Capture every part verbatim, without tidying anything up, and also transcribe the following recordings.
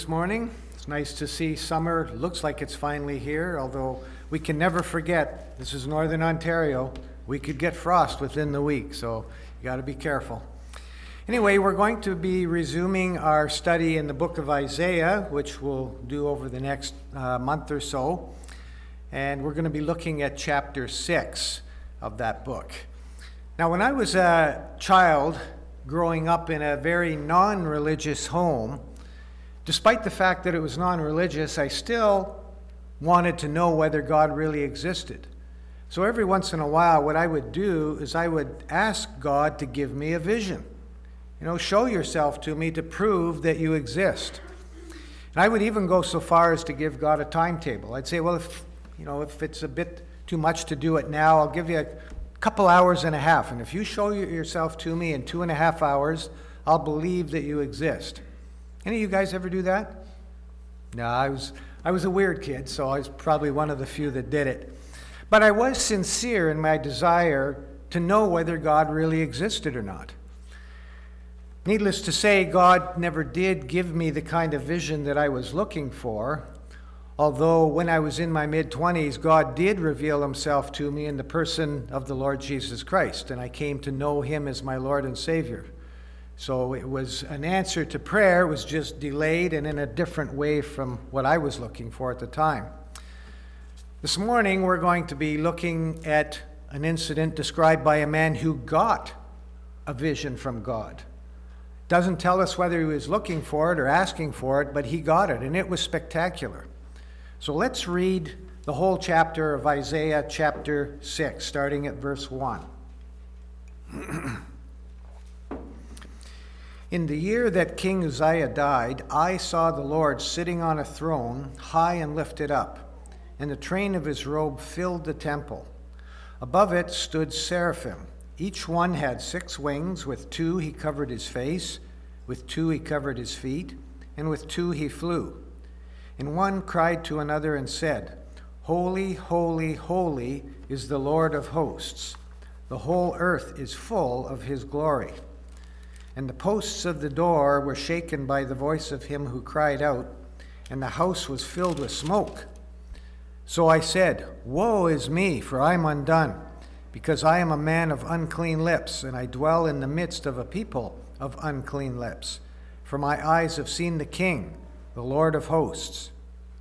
This morning. It's nice to see summer. Looks like it's finally here, although we can never forget, this is Northern Ontario. We could get frost within the week, so you got to be careful. Anyway, we're going to be resuming our study in the book of Isaiah, which we'll do over the next uh, month or so. And we're going to be looking at chapter six of that book. Now, when I was a child growing up in a very non-religious home, despite the fact that it was non-religious, I still wanted to know whether God really existed. So every once in a while, what I would do is I would ask God to give me a vision. You know, show yourself to me to prove that you exist. And I would even go so far as to give God a timetable. I'd say, well, if, you know, if it's a bit too much to do it now, I'll give you a couple hours and a half. And if you show yourself to me in two and a half hours, I'll believe that you exist. Any of you guys ever do that? No, I was I was a weird kid, so I was probably one of the few that did it. But I was sincere in my desire to know whether God really existed or not. Needless to say, God never did give me the kind of vision that I was looking for, although when I was in my mid-twenties, God did reveal himself to me in the person of the Lord Jesus Christ, and I came to know him as my Lord and Savior. So it was an answer to prayer. It was just delayed and in a different way from what I was looking for at the time. This morning, we're going to be looking at an incident described by a man who got a vision from God. Doesn't tell us whether he was looking for it or asking for it, but he got it, and it was spectacular. So let's read the whole chapter of Isaiah chapter six, starting at verse one. In the year that King Uzziah died, I saw the Lord sitting on a throne, high and lifted up, and the train of his robe filled the temple. Above it stood seraphim. Each one had six wings. With two he covered his face, with two he covered his feet, and with two he flew. And one cried to another and said, Holy, holy, holy is the Lord of hosts. The whole earth is full of his glory. And the posts of the door were shaken by the voice of him who cried out, and the house was filled with smoke. So I said, Woe is me, for I am undone, because I am a man of unclean lips, and I dwell in the midst of a people of unclean lips. For my eyes have seen the King, the Lord of hosts.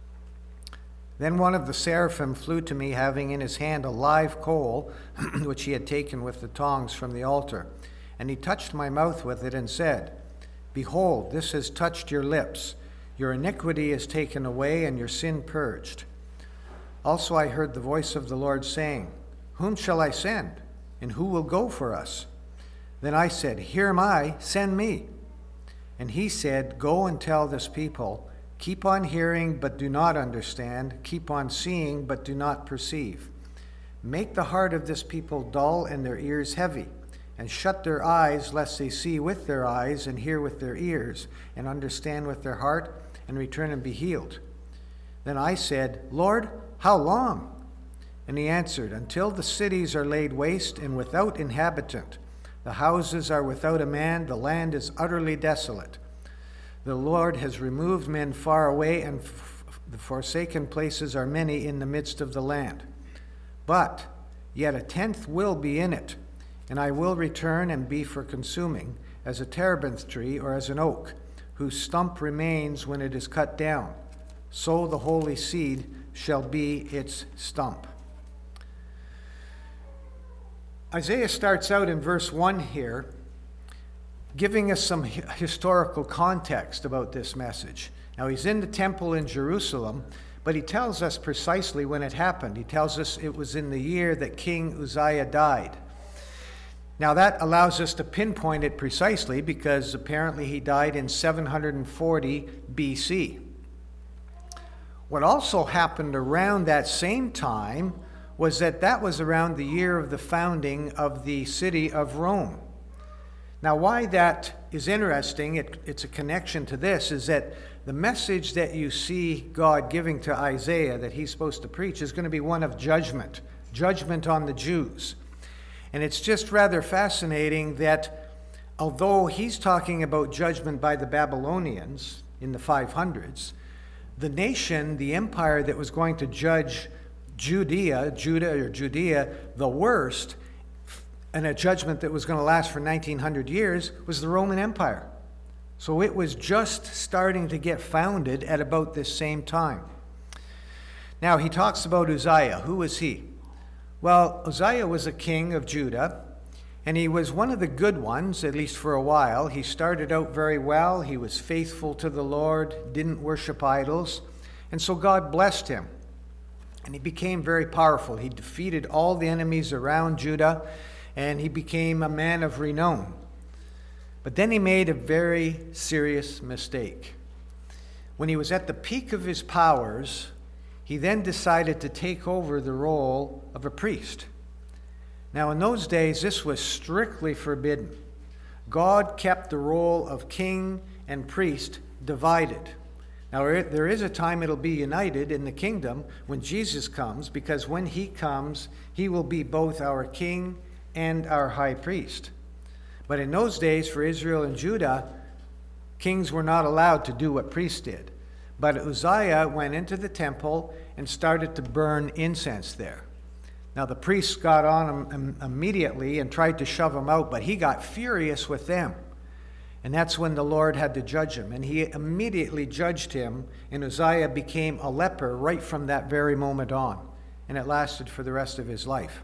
Then one of the seraphim flew to me, having in his hand a live coal, which he had taken with the tongs from the altar. And he touched my mouth with it and said, Behold, this has touched your lips. Your iniquity is taken away and your sin purged. Also I heard the voice of the Lord saying, Whom shall I send? And who will go for us? Then I said, Here am I, send me. And he said, Go and tell this people, keep on hearing but do not understand, keep on seeing but do not perceive. Make the heart of this people dull and their ears heavy. And shut their eyes, lest they see with their eyes, and hear with their ears, and understand with their heart, and return and be healed. Then I said, Lord, how long? And he answered, Until the cities are laid waste and without inhabitant. The houses are without a man, the land is utterly desolate. The Lord has removed men far away, and f- the forsaken places are many in the midst of the land. But yet a tenth will be in it. And I will return and be for consuming, as a terebinth tree or as an oak, whose stump remains when it is cut down. So the holy seed shall be its stump. Isaiah starts out in verse one here, giving us some historical context about this message. Now he's in the temple in Jerusalem, but he tells us precisely when it happened. He tells us it was in the year that King Uzziah died. Now that allows us to pinpoint it precisely because apparently he died in seven hundred forty B C. What also happened around that same time was that that was around the year of the founding of the city of Rome. Now why that is interesting, it, it's a connection to this, is that the message that you see God giving to Isaiah that he's supposed to preach is going to be one of judgment, judgment on the Jews. And it's just rather fascinating that although he's talking about judgment by the Babylonians, in the five hundreds, the nation, the empire that was going to judge Judea, Judah or Judea, the worst, and a judgment that was going to last for nineteen hundred years, was the Roman Empire. So it was just starting to get founded at about this same time. Now he talks about Uzziah. Who was he? Well, Uzziah was a king of Judah, and he was one of the good ones, at least for a while. He started out very well. He was faithful to the Lord, didn't worship idols, and so God blessed him. And he became very powerful. He defeated all the enemies around Judah, and he became a man of renown. But then he made a very serious mistake. When he was at the peak of his powers, he then decided to take over the role of a priest. Now, in those days, this was strictly forbidden. God kept the role of king and priest divided. Now, there is a time it'll be united in the kingdom when Jesus comes, because when he comes, he will be both our king and our high priest. But in those days, for Israel and Judah, kings were not allowed to do what priests did. But Uzziah went into the temple and started to burn incense there. Now, the priests got on him immediately and tried to shove him out, but he got furious with them. And that's when the Lord had to judge him. And he immediately judged him, and Uzziah became a leper right from that very moment on. And it lasted for the rest of his life.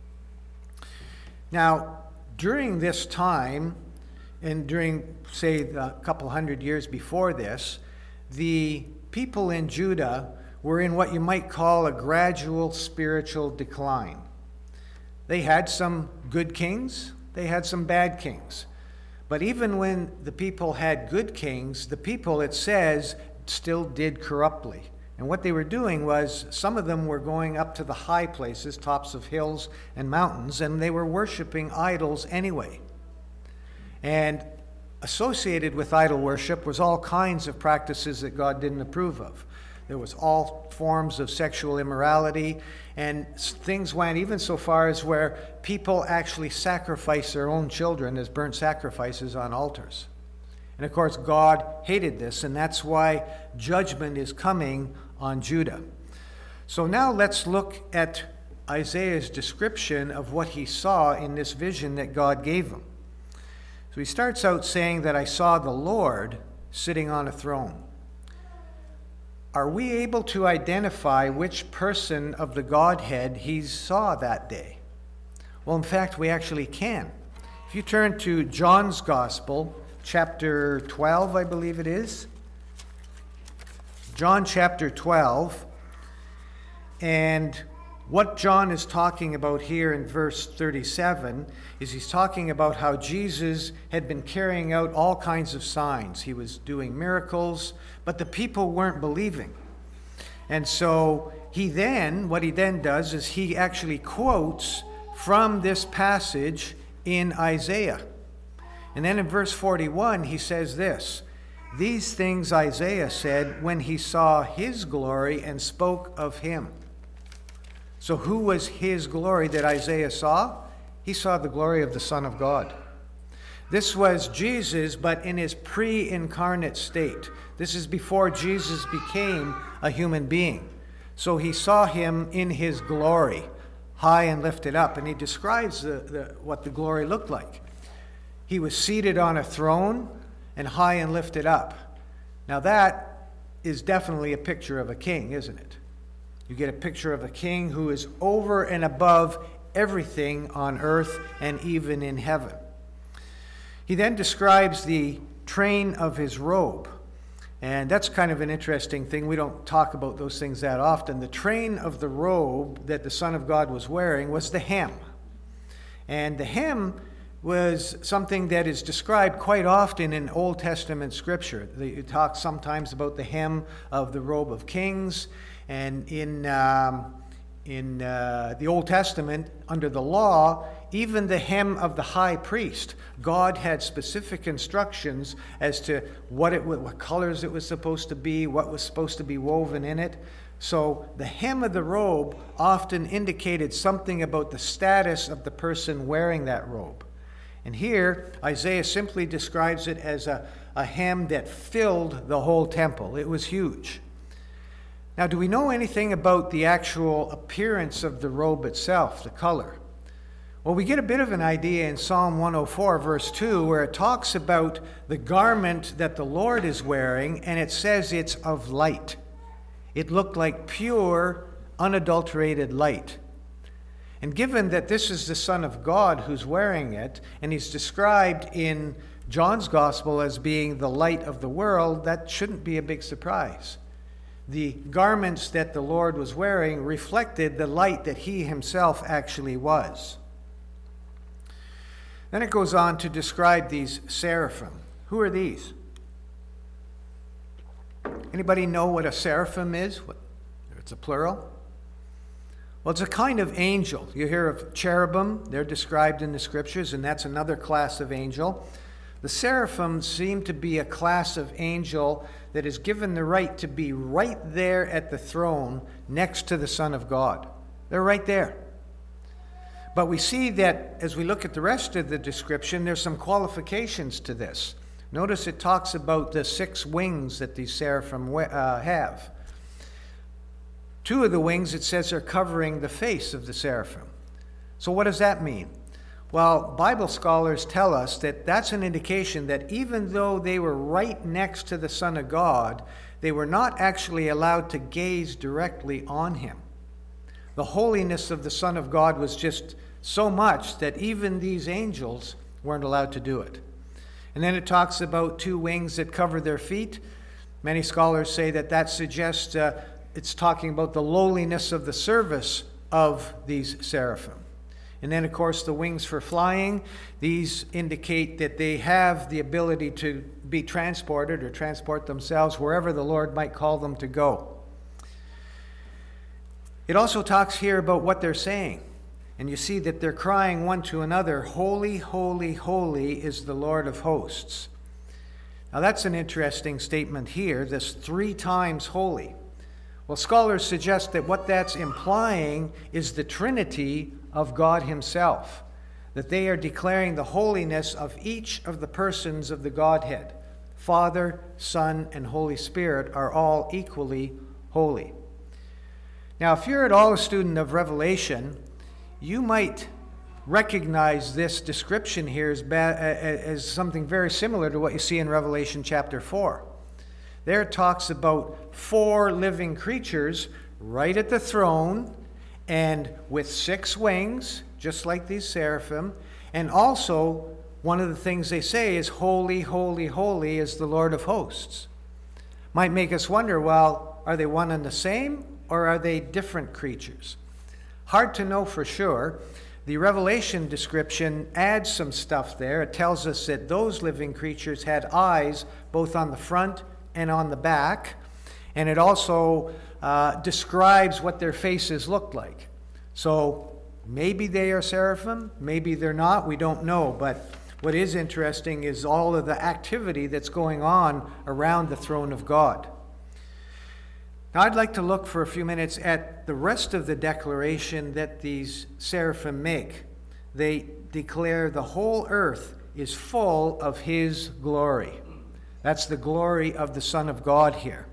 Now, during this time, and during, say, a couple hundred years before this, the people in Judah were in what you might call a gradual spiritual decline. They had some good kings, they had some bad kings. But even when the people had good kings, the people, it says, still did corruptly. And what they were doing was, some of them were going up to the high places, tops of hills and mountains, and they were worshiping idols anyway. And associated with idol worship was all kinds of practices that God didn't approve of. There was all forms of sexual immorality, and things went even so far as where people actually sacrificed their own children as burnt sacrifices on altars. And of course, God hated this, and that's why judgment is coming on Judah. So now let's look at Isaiah's description of what he saw in this vision that God gave him. So he starts out saying that I saw the Lord sitting on a throne. Are we able to identify which person of the Godhead he saw that day? Well, in fact, we actually can. If you turn to John's Gospel, chapter twelve, I believe it is. John chapter twelve. And what John is talking about here in verse thirty-seven is he's talking about how Jesus had been carrying out all kinds of signs. He was doing miracles, but the people weren't believing. And so he then, what he then does is he actually quotes from this passage in Isaiah. And then in verse forty-one, he says this, "These things Isaiah said when he saw his glory and spoke of him." So who was his glory that Isaiah saw? He saw the glory of the Son of God. This was Jesus, but in his pre-incarnate state. This is before Jesus became a human being. So he saw him in his glory, high and lifted up. And he describes the, the, what the glory looked like. He was seated on a throne and high and lifted up. Now that is definitely a picture of a king, isn't it? You get a picture of a king who is over and above everything on earth and even in heaven. He then describes the train of his robe. And that's kind of an interesting thing. We don't talk about those things that often. The train of the robe that the Son of God was wearing was the hem. And the hem was something that is described quite often in Old Testament scripture. You talk sometimes about the hem of the robe of kings. And in, um, in uh, the Old Testament, under the law, even the hem of the high priest, God had specific instructions as to what it what colors it was supposed to be, what was supposed to be woven in it. So the hem of the robe often indicated something about the status of the person wearing that robe. And here, Isaiah simply describes it as a, a hem that filled the whole temple. It was huge. Now, do we know anything about the actual appearance of the robe itself, the color? Well, we get a bit of an idea in Psalm one oh four, verse two, where it talks about the garment that the Lord is wearing, and it says it's of light. It looked like pure, unadulterated light. And given that this is the Son of God who's wearing it, and he's described in John's Gospel as being the light of the world, that shouldn't be a big surprise. The garments that the Lord was wearing reflected the light that he himself actually was. Then it goes on to describe these seraphim. Who are these? Anybody know what a seraphim is? What, it's a plural. Well, it's a kind of angel. You hear of cherubim. They're described in the scriptures, and that's another class of angel. The seraphim seem to be a class of angel that is given the right to be right there at the throne next to the Son of God. They're right there. But we see that as we look at the rest of the description, there's some qualifications to this. Notice it talks about the six wings that these seraphim uh, have. Two of the wings, it says, are covering the face of the seraphim. So what does that mean? Well, Bible scholars tell us that that's an indication that even though they were right next to the Son of God, they were not actually allowed to gaze directly on him. The holiness of the Son of God was just so much that even these angels weren't allowed to do it. And then it talks about two wings that cover their feet. Many scholars say that that suggests uh, it's talking about the lowliness of the service of these seraphim. And then, of course, the wings for flying. These indicate that they have the ability to be transported or transport themselves wherever the Lord might call them to go. It also talks here about what they're saying. And you see that they're crying one to another, "Holy, holy, holy is the Lord of hosts." Now that's an interesting statement here, this three times holy. Well, scholars suggest that what that's implying is the Trinity of God himself, that they are declaring the holiness of each of the persons of the Godhead. Father, Son, and Holy Spirit are all equally holy. Now, if you're at all a student of Revelation, you might recognize this description here as, ba- as something very similar to what you see in Revelation chapter four. There it talks about four living creatures right at the throne and with six wings, just like these seraphim. And also, one of the things they say is, "Holy, holy, holy is the Lord of hosts." Might make us wonder, well, are they one and the same, or are they different creatures? Hard to know for sure. The Revelation description adds some stuff there. It tells us that those living creatures had eyes both on the front and on the back. And it also uh, describes what their faces looked like. So maybe they are seraphim, maybe they're not, we don't know. But what is interesting is all of the activity that's going on around the throne of God. Now I'd like to look for a few minutes at the rest of the declaration that these seraphim make. They declare the whole earth is full of his glory. That's the glory of the Son of God here.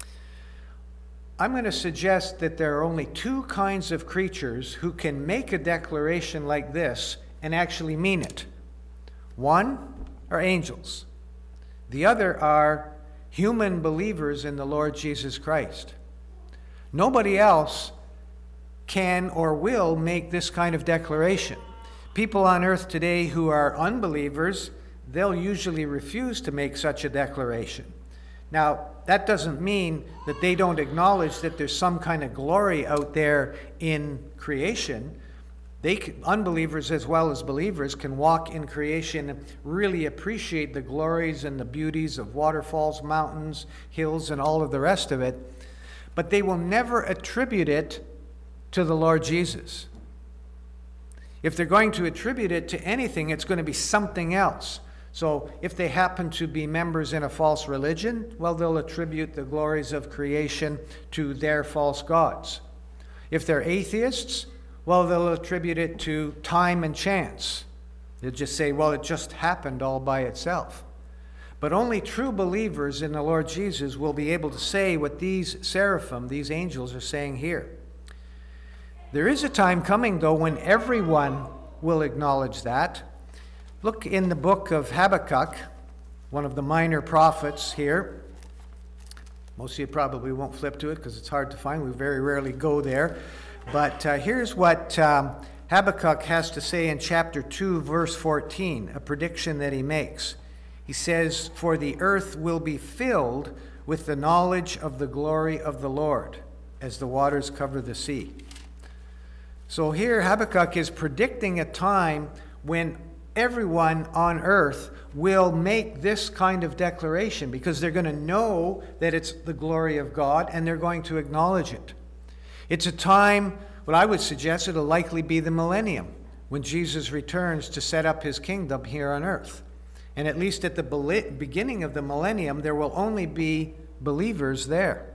I'm going to suggest that there are only two kinds of creatures who can make a declaration like this and actually mean it. One are angels. The other are human believers in the Lord Jesus Christ. Nobody else can or will make this kind of declaration. People on earth today who are unbelievers, they'll usually refuse to make such a declaration. Now, that doesn't mean that they don't acknowledge that there's some kind of glory out there in creation. They can, unbelievers as well as believers can walk in creation and really appreciate the glories and the beauties of waterfalls, mountains, hills, and all of the rest of it. But they will never attribute it to the Lord Jesus. If they're going to attribute it to anything, it's going to be something else. So if they happen to be members in a false religion, well, they'll attribute the glories of creation to their false gods. If they're atheists, well, they'll attribute it to time and chance. They'll just say, well, it just happened all by itself. But only true believers in the Lord Jesus will be able to say what these seraphim, these angels, are saying here. There is a time coming, though, when everyone will acknowledge that. Look in the book of Habakkuk, one of the minor prophets here. Most of you probably won't flip to it because it's hard to find. We very rarely go there. But uh, here's what um, Habakkuk has to say in chapter two, verse fourteen, a prediction that he makes. He says, "For the earth will be filled with the knowledge of the glory of the Lord, as the waters cover the sea." So here Habakkuk is predicting a time when everyone on earth will make this kind of declaration, because they're going to know that it's the glory of God and they're going to acknowledge it. It's a time, what I would suggest, it'll likely be the millennium, when Jesus returns to set up his kingdom here on earth. And at least at the beginning of the millennium, there will only be believers there.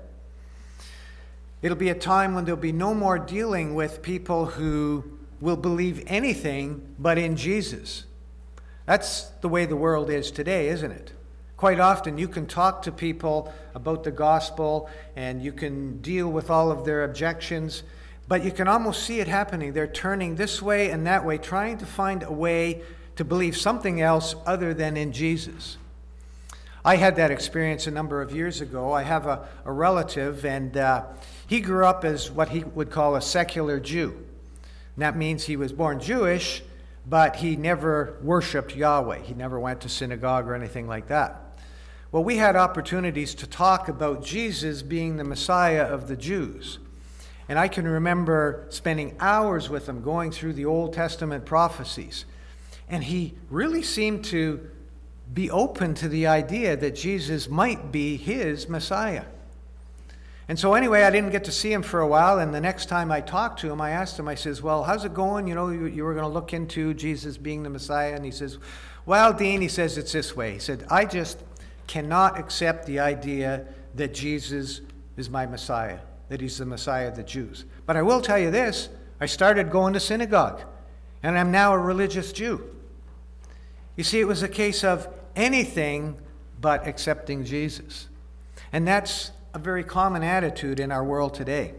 It'll be a time when there'll be no more dealing with people who will believe anything but in Jesus. That's the way the world is today, isn't it? Quite often you can talk to people about the gospel and you can deal with all of their objections, but you can almost see it happening. They're turning this way and that way, trying to find a way to believe something else other than in Jesus. I had that experience a number of years ago. I have a, a relative, and uh, he grew up as what he would call a secular Jew. And that means he was born Jewish, but he never worshiped Yahweh. He never went to synagogue or anything like that. Well, we had opportunities to talk about Jesus being the Messiah of the Jews. And I can remember spending hours with him going through the Old Testament prophecies. And he really seemed to be open to the idea that Jesus might be his Messiah. And so anyway, I didn't get to see him for a while, and the next time I talked to him, I asked him, I says, "Well, how's it going? You know, you, you were going to look into Jesus being the Messiah." And he says, "Well, Dean," he says, "it's this way." He said, "I just cannot accept the idea that Jesus is my Messiah, that he's the Messiah of the Jews. But I will tell you this, I started going to synagogue, and I'm now a religious Jew." You see, it was a case of anything but accepting Jesus. And that's a very common attitude in our world today.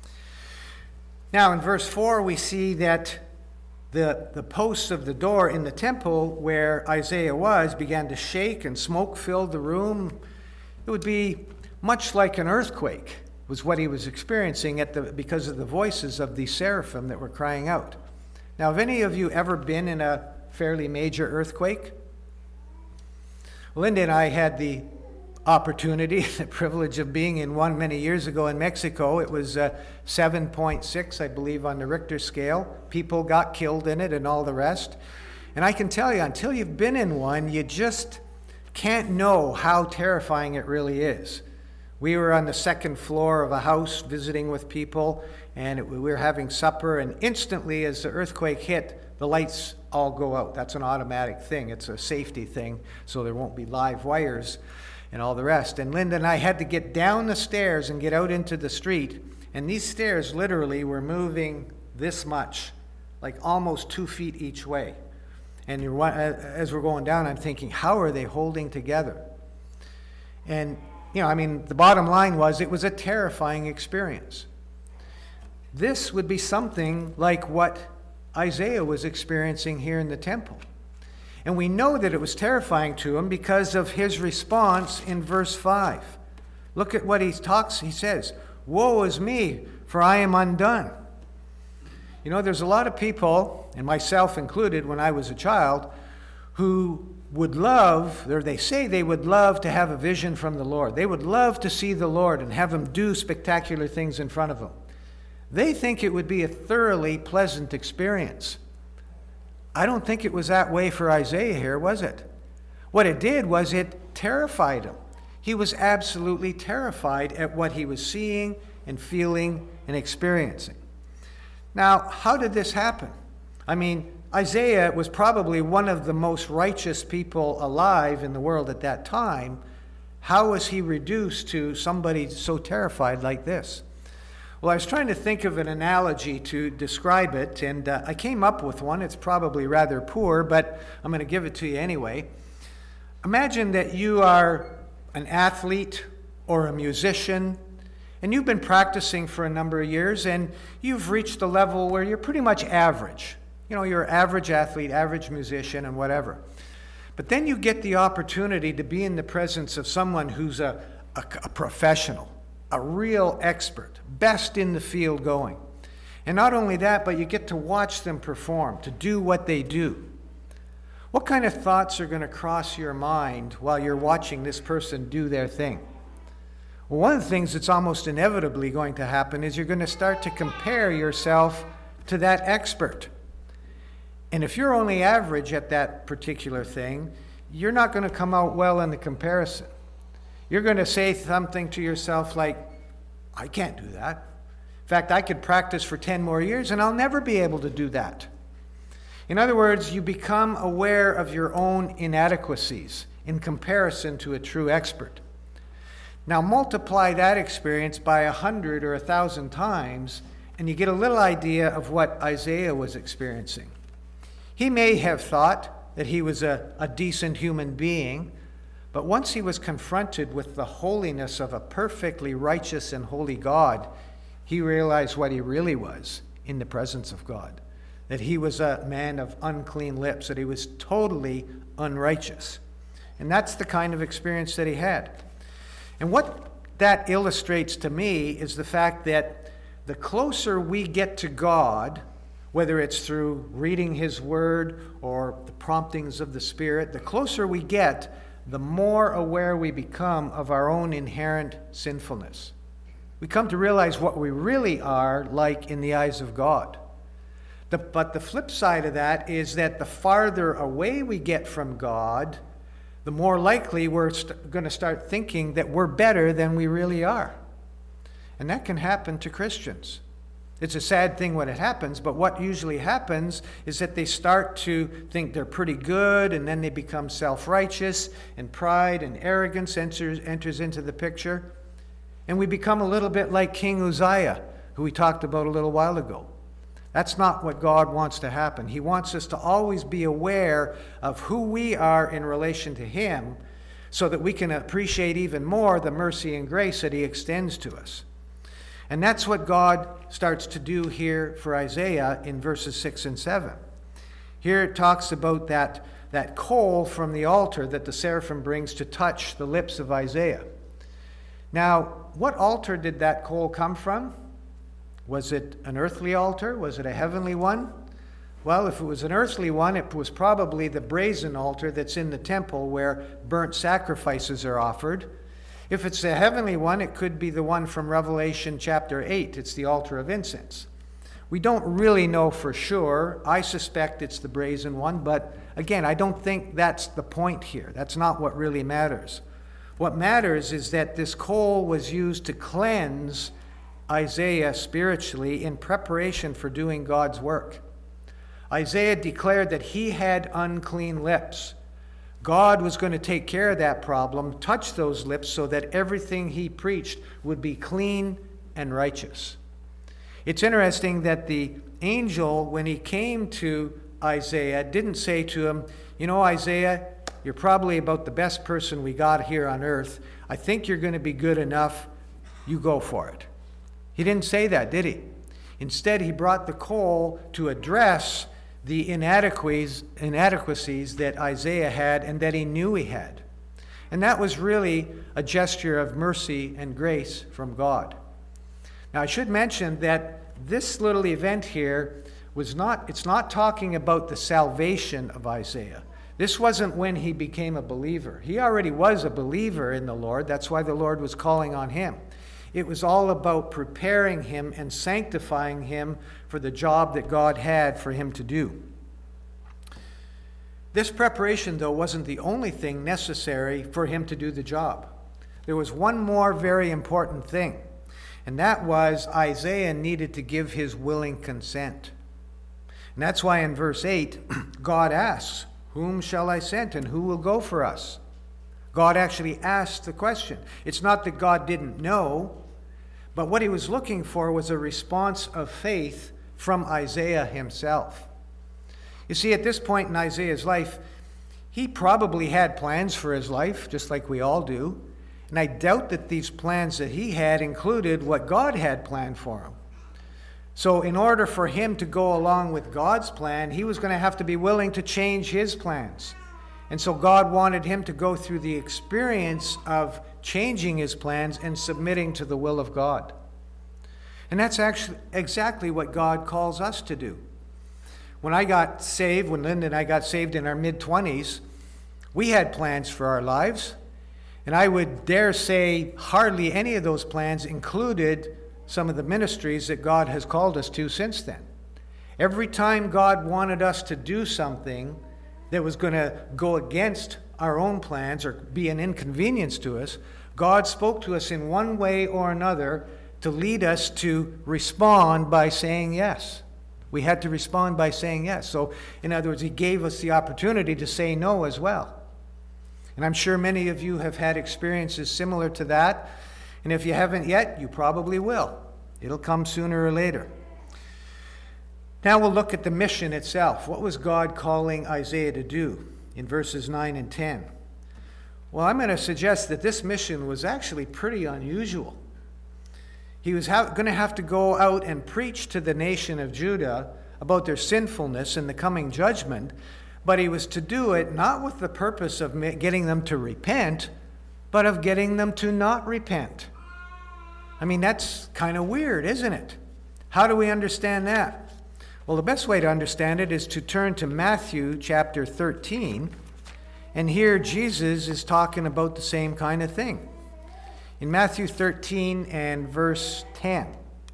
Now, in verse four, we see that the, the posts of the door in the temple where Isaiah was began to shake, and smoke filled the room. It would be much like an earthquake, was what he was experiencing at the, because of the voices of the seraphim that were crying out. Now, have any of you ever been in a fairly major earthquake? Linda and I had the opportunity, the privilege of being in one many years ago in Mexico. It was uh, seven point six, I believe, on the Richter scale. People got killed in it and all the rest. And I can tell you, until you've been in one, you just can't know how terrifying it really is. We were on the second floor of a house visiting with people, and it, we were having supper, and instantly as the earthquake hit, the lights all go out. That's an automatic thing. It's a safety thing, so there won't be live wires and all the rest. And Linda and I had to get down the stairs and get out into the street, and these stairs literally were moving this much, like almost two feet each way. And you're, as we're going down, I'm thinking, how are they holding together? And, you know, I mean, the bottom line was it was a terrifying experience. This would be something like what Isaiah was experiencing here in the temple. And we know that it was terrifying to him because of his response in verse five. Look at what he talks, he says, "Woe is me, for I am undone." You know, there's a lot of people, and myself included when I was a child, who would love, or they say they would love to have a vision from the Lord. They would love to see the Lord and have him do spectacular things in front of them. They think it would be a thoroughly pleasant experience. I don't think it was that way for Isaiah here, was it? What it did was it terrified him. He was absolutely terrified at what he was seeing and feeling and experiencing. Now, how did this happen? I mean, Isaiah was probably one of the most righteous people alive in the world at that time. How was he reduced to somebody so terrified like this? Well, I was trying to think of an analogy to describe it, and uh, I came up with one. It's probably rather poor, but I'm going to give it to you anyway. Imagine that you are an athlete or a musician, and you've been practicing for a number of years, and you've reached a level where you're pretty much average. You know, you're an average athlete, average musician, and whatever. But then you get the opportunity to be in the presence of someone who's a, a, a professional, a real expert, best in the field going. And not only that, but you get to watch them perform, to do what they do. What kind of thoughts are going to cross your mind while you're watching this person do their thing? Well, one of the things that's almost inevitably going to happen is you're going to start to compare yourself to that expert. And if you're only average at that particular thing, you're not going to come out well in the comparison. You're going to say something to yourself like, I can't do that. In fact, I could practice for ten more years and I'll never be able to do that. In other words, you become aware of your own inadequacies in comparison to a true expert. Now multiply that experience by a hundred or a thousand times, and you get a little idea of what Isaiah was experiencing. He may have thought that he was a, a decent human being, but once he was confronted with the holiness of a perfectly righteous and holy God, he realized what he really was in the presence of God. That he was a man of unclean lips, that he was totally unrighteous. And that's the kind of experience that he had. And what that illustrates to me is the fact that the closer we get to God, whether it's through reading his word or the promptings of the Spirit, the closer we get, the more aware we become of our own inherent sinfulness. We come to realize what we really are like in the eyes of God. The, but the flip side of that is that the farther away we get from God, the more likely we're st- going to start thinking that we're better than we really are. And that can happen to Christians. It's a sad thing when it happens, but what usually happens is that they start to think they're pretty good, and then they become self-righteous, and pride and arrogance enters, enters into the picture. And we become a little bit like King Uzziah, who we talked about a little while ago. That's not what God wants to happen. He wants us to always be aware of who we are in relation to him, so that we can appreciate even more the mercy and grace that he extends to us. And that's what God starts to do here for Isaiah in verses six and seven. Here it talks about that, that coal from the altar that the seraphim brings to touch the lips of Isaiah. Now, what altar did that coal come from? Was it an earthly altar? Was it a heavenly one? Well, if it was an earthly one, it was probably the brazen altar that's in the temple where burnt sacrifices are offered. If it's a heavenly one, it could be the one from Revelation chapter eight. It's the altar of incense. We don't really know for sure. I suspect it's the brazen one, but again, I don't think that's the point here. That's not what really matters. What matters is that this coal was used to cleanse Isaiah spiritually in preparation for doing God's work. Isaiah declared that he had unclean lips. God was going to take care of that problem, touch those lips so that everything he preached would be clean and righteous. It's interesting that the angel, when he came to Isaiah, didn't say to him, you know, Isaiah, you're probably about the best person we got here on earth. I think you're going to be good enough. You go for it. He didn't say that, did he? Instead, he brought the coal to address the inadequacies, inadequacies that Isaiah had and that he knew he had. And that was really a gesture of mercy and grace from God. Now, I should mention that this little event here was not, it's not talking about the salvation of Isaiah. This wasn't when he became a believer. He already was a believer in the Lord. That's why the Lord was calling on him. It was all about preparing him and sanctifying him for the job that God had for him to do. This preparation, though, wasn't the only thing necessary for him to do the job. There was one more very important thing, and that was Isaiah needed to give his willing consent. And that's why in verse eight, God asks, "Whom shall I send, and who will go for us?" God actually asked the question. It's not that God didn't know, but what he was looking for was a response of faith from Isaiah himself. You see, at this point in Isaiah's life, he probably had plans for his life, just like we all do. And I doubt that these plans that he had included what God had planned for him. So in order for him to go along with God's plan, he was going to have to be willing to change his plans. And so God wanted him to go through the experience of changing his plans and submitting to the will of God. And that's actually exactly what God calls us to do. When I got saved, when Linda and I got saved in our mid-twenties, we had plans for our lives. And I would dare say hardly any of those plans included some of the ministries that God has called us to since then. Every time God wanted us to do something that was going to go against our own plans or be an inconvenience to us, God spoke to us in one way or another to lead us to respond by saying yes. We had to respond by saying yes. So, in other words, he gave us the opportunity to say no as well. And I'm sure many of you have had experiences similar to that. And if you haven't yet, you probably will. It'll come sooner or later. Now we'll look at the mission itself. What was God calling Isaiah to do in verses nine and ten? Well, I'm going to suggest that this mission was actually pretty unusual. He was ha- going to have to go out and preach to the nation of Judah about their sinfulness and the coming judgment, but he was to do it not with the purpose of ma- getting them to repent, but of getting them to not repent. I mean, that's kind of weird, isn't it? How do we understand that? Well, the best way to understand it is to turn to Matthew chapter thirteen, and here Jesus is talking about the same kind of thing. In Matthew thirteen and verse ten,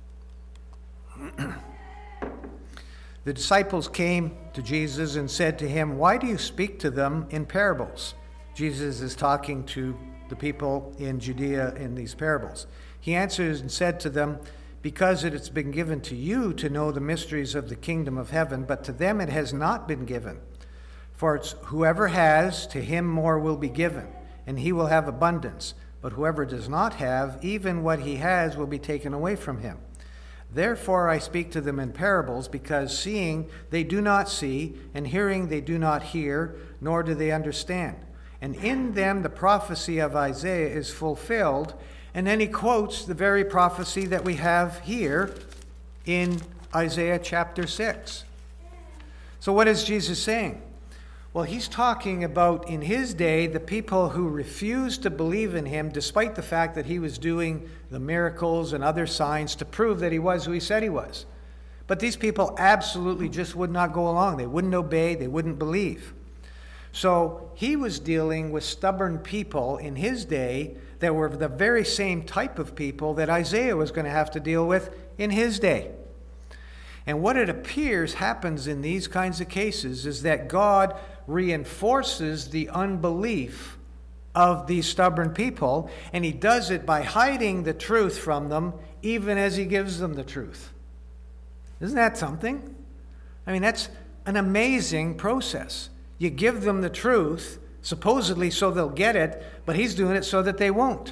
the disciples came to Jesus and said to him, "Why do you speak to them in parables?" Jesus is talking to the people in Judea in these parables. He answers and said to them, "Because it has been given to you to know the mysteries of the kingdom of heaven, but to them it has not been given. For it's whoever has, to him more will be given, and he will have abundance. But whoever does not have, even what he has will be taken away from him. Therefore I speak to them in parables, because seeing they do not see, and hearing they do not hear, nor do they understand. And in them the prophecy of Isaiah is fulfilled." And then he quotes the very prophecy that we have here in Isaiah chapter six. So what is Jesus saying? Well, he's talking about in his day the people who refused to believe in him despite the fact that he was doing the miracles and other signs to prove that he was who he said he was. But these people absolutely just would not go along. They wouldn't obey. They wouldn't believe. So he was dealing with stubborn people in his day that were the very same type of people that Isaiah was going to have to deal with in his day. And what it appears happens in these kinds of cases is that God reinforces the unbelief of these stubborn people, and he does it by hiding the truth from them even as he gives them the truth. Isn't that something? I mean, that's an amazing process. You give them the truth, supposedly so they'll get it, but he's doing it so that they won't.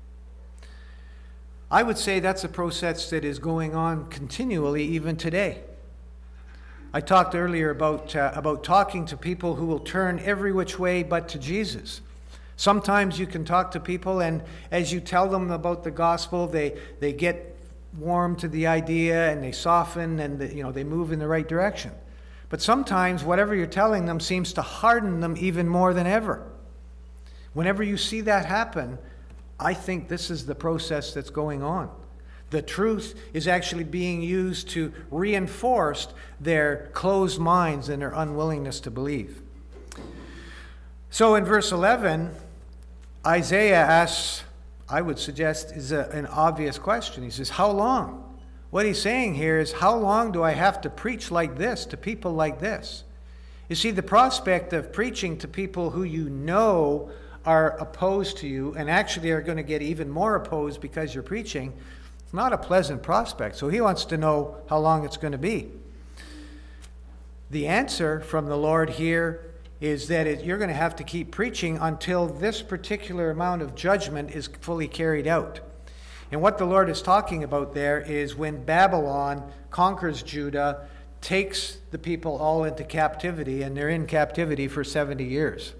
I would say that's a process that is going on continually even today. I talked earlier about, uh, about talking to people who will turn every which way but to Jesus. Sometimes you can talk to people, and as you tell them about the gospel, they, they get warm to the idea and they soften and they, you know, they move in the right direction. But sometimes whatever you're telling them seems to harden them even more than ever. Whenever you see that happen, I think this is the process that's going on. The truth is actually being used to reinforce their closed minds and their unwillingness to believe. So in verse eleven, Isaiah asks, I would suggest, is a, an obvious question. He says, how long? What he's saying here is, how long do I have to preach like this to people like this? You see, the prospect of preaching to people who you know are opposed to you and actually are going to get even more opposed because you're preaching, it's not a pleasant prospect. So he wants to know how long it's going to be. The answer from the Lord here is that it, you're going to have to keep preaching until this particular amount of judgment is fully carried out. And what the Lord is talking about there is when Babylon conquers Judah, takes the people all into captivity, and they're in captivity for seventy years.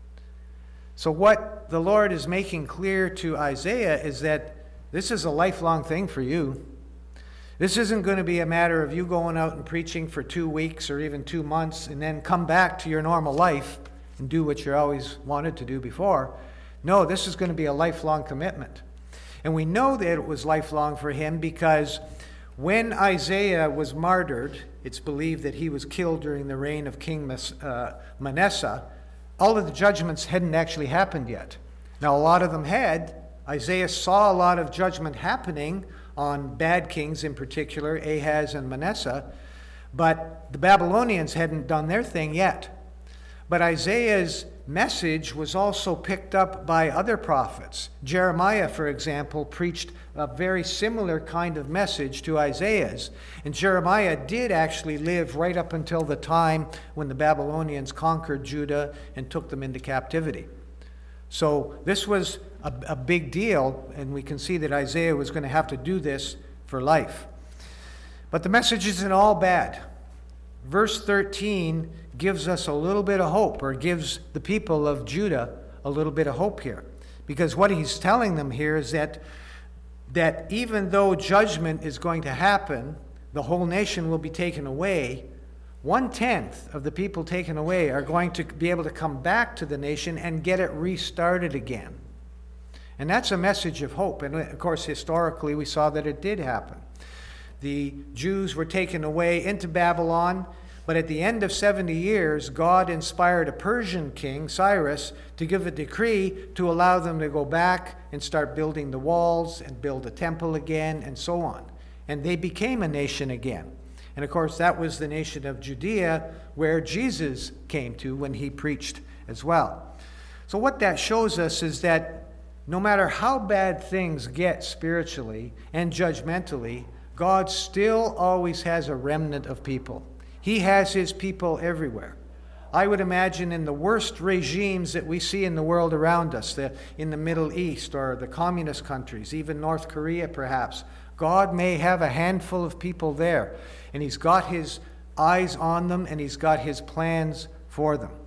So what the Lord is making clear to Isaiah is that this is a lifelong thing for you. This isn't going to be a matter of you going out and preaching for two weeks or even two months and then come back to your normal life and do what you always wanted to do before. No, this is going to be a lifelong commitment. And we know that it was lifelong for him because when Isaiah was martyred, it's believed that he was killed during the reign of King Manasseh, all of the judgments hadn't actually happened yet. Now, a lot of them had. Isaiah saw a lot of judgment happening on bad kings, in particular, Ahaz and Manasseh, but the Babylonians hadn't done their thing yet. But Isaiah's message was also picked up by other prophets. Jeremiah, for example, preached a very similar kind of message to Isaiah's. And Jeremiah did actually live right up until the time when the Babylonians conquered Judah and took them into captivity. So this was a, a big deal, and we can see that Isaiah was going to have to do this for life. But the message isn't all bad. Verse thirteen gives us a little bit of hope, or gives the people of Judah a little bit of hope here. Because what he's telling them here is that, that even though judgment is going to happen, the whole nation will be taken away, one-tenth of the people taken away are going to be able to come back to the nation and get it restarted again. And that's a message of hope. And of course, historically, we saw that it did happen. The Jews were taken away into Babylon, but at the end of seventy years, God inspired a Persian king, Cyrus, to give a decree to allow them to go back and start building the walls and build a temple again and so on. And they became a nation again. And of course, that was the nation of Judea where Jesus came to when he preached as well. So what that shows us is that no matter how bad things get spiritually and judgmentally, God still always has a remnant of people. He has his people everywhere. I would imagine in the worst regimes that we see in the world around us, the, in the Middle East or the communist countries, even North Korea perhaps, God may have a handful of people there, and he's got his eyes on them, and he's got his plans for them.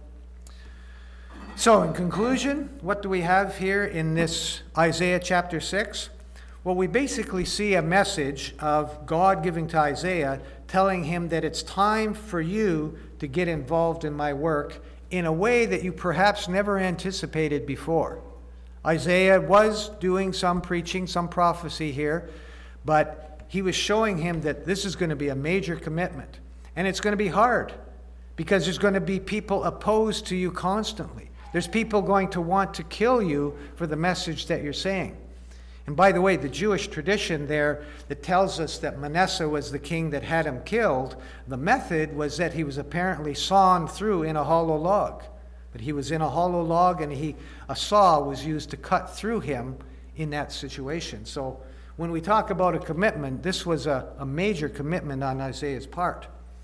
So in conclusion, what do we have here in this Isaiah chapter six? Well, we basically see a message of God giving to Isaiah, telling him that it's time for you to get involved in my work in a way that you perhaps never anticipated before. Isaiah was doing some preaching, some prophecy here, but he was showing him that this is going to be a major commitment. And it's going to be hard because there's going to be people opposed to you constantly. There's people going to want to kill you for the message that you're saying. And by the way, the Jewish tradition there that tells us that Manasseh was the king that had him killed, the method was that he was apparently sawn through in a hollow log. But he was in a hollow log, and he, a saw was used to cut through him in that situation. So when we talk about a commitment, this was a, a major commitment on Isaiah's part.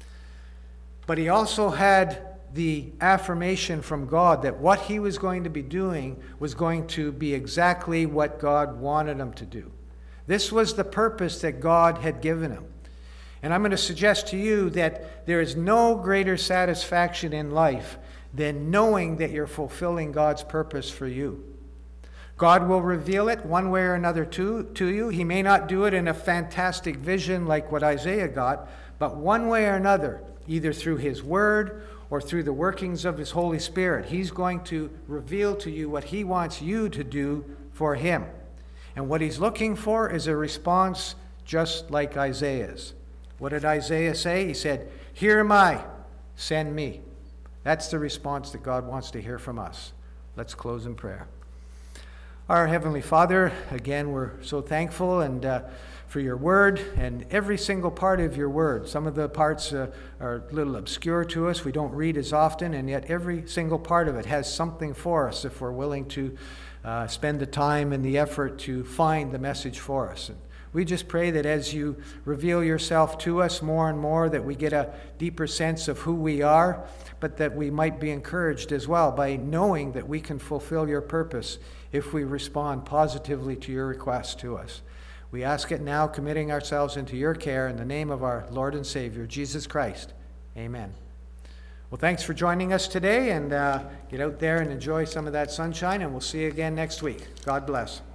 But he also had the affirmation from God that what he was going to be doing was going to be exactly what God wanted him to do. This was the purpose that God had given him. And I'm going to suggest to you that there is no greater satisfaction in life than knowing that you're fulfilling God's purpose for you. God will reveal it one way or another to, to you. He may not do it in a fantastic vision like what Isaiah got, but one way or another, either through his word or through the workings of his Holy Spirit, he's going to reveal to you what he wants you to do for him. And what he's looking for is a response just like Isaiah's. What did Isaiah say? He said, "Here am I, send me." That's the response that God wants to hear from us. Let's close in prayer. Our Heavenly Father, again, we're so thankful and uh, for your word and every single part of your word. Some of the parts uh, are a little obscure to us. We don't read as often, and yet every single part of it has something for us if we're willing to uh, spend the time and the effort to find the message for us. And we just pray that as you reveal yourself to us more and more, that we get a deeper sense of who we are, but that we might be encouraged as well by knowing that we can fulfill your purpose if we respond positively to your request to us. We ask it now, committing ourselves into your care in the name of our Lord and Savior, Jesus Christ. Amen. Well, thanks for joining us today, and uh, get out there and enjoy some of that sunshine, and we'll see you again next week. God bless.